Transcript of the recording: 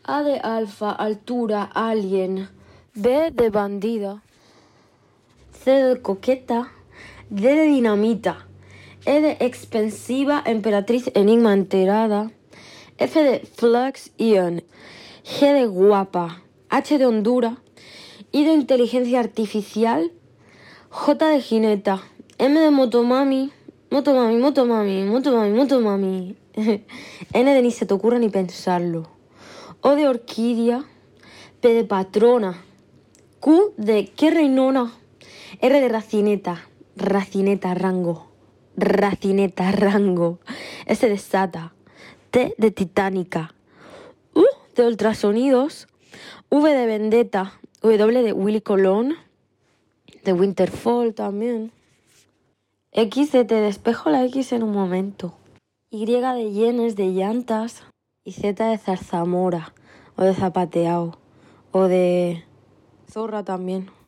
A de alfa, altura, alien. B de bandida. C de coqueta. D de dinamita. E de expensiva, emperatriz, enigma, enterada. F de flux, ion. G de guapa. H de Honduras. I de inteligencia artificial. J de jineta. M de motomami. Motomami, motomami, motomami, motomami. N de ni se te ocurra ni pensarlo. O de orquídea. P de patrona. Q de qué reinona. R de racineta. Racineta, rango. Racineta, rango. S de sata. T de titánica. U de ultrasonidos. V de vendetta. W de Willy Colón. De Winterfall también. X de te despejo la X en un momento. Y de yenes, de llantas. Y Z de zarzamora. O de zapateado. O de zorra también.